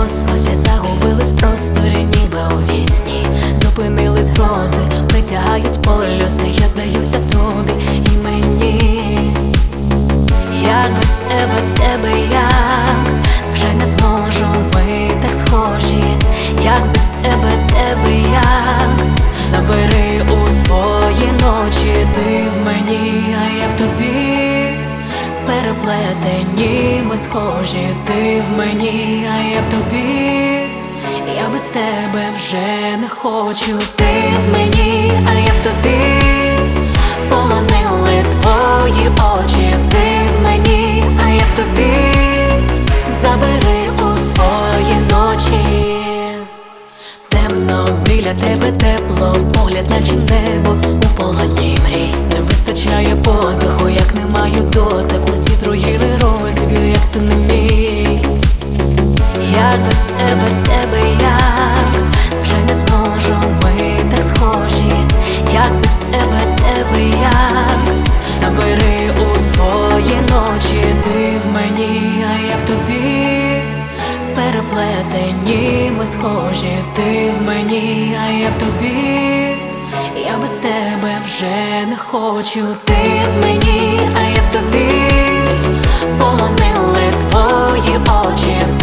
космосі, загубились в просторі, ніби у вісні. Зупинились грози, притягають полюси. Я здаюся тобі і мені. Як без тебе як, вже не зможу, ми так схожі. Як без тебе як, забери у свої ночі. Ти в мені, а я в тобі, переплетені ми схожі. Ти в мені, а я в тобі, я без тебе вже не хочу. Ти в мені, а я в тобі, полонили твої очі. Ти в мені, а я в тобі, забери у свої ночі. Темно, біля тебе тепло, погляд наче небо у полоні мрій. Не вистачає подиху, як не маю дотику. Світ руїни розіб'ю, як ти не мій. Як без тебе як, вже не зможу, ми так схожі. Як без тебе як, забери у свої ночі. Ти в мені, а я в тобі, переплетені ми схожі. Ти в мені, а я в тобі, я без тебе вже не хочу. Ти в мені, а я в тобі, полонили твої очі.